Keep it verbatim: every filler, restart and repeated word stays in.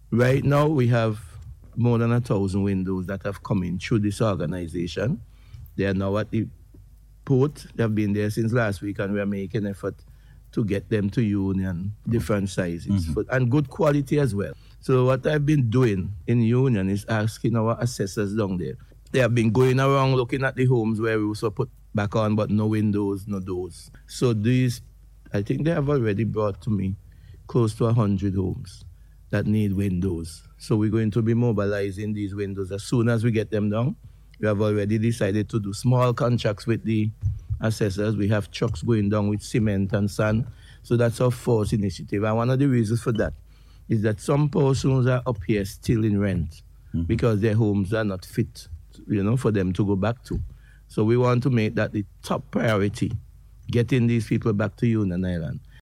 Right now, we have more than a thousand windows that have come in through this organization. They are now at the port. They have been there since last week, and we are making effort to get them to Union, different sizes, Mhm. for, and good quality as well. So what I've been doing in Union is asking our assessors down there. They have been going around looking at the homes where we also put back on, but no windows, no doors. So these, I think they have already brought to me close to one hundred homes that need windows. So we're going to be mobilizing these windows as soon as we get them down. We have already decided to do small contracts with the assessors. We have trucks going down with cement and sand. So that's our first initiative. And one of the reasons for that is that some persons are up here still in rent Mhm. because their homes are not fit, you know, for them to go back to. So we want to make that the top priority, getting these people back to Union Island.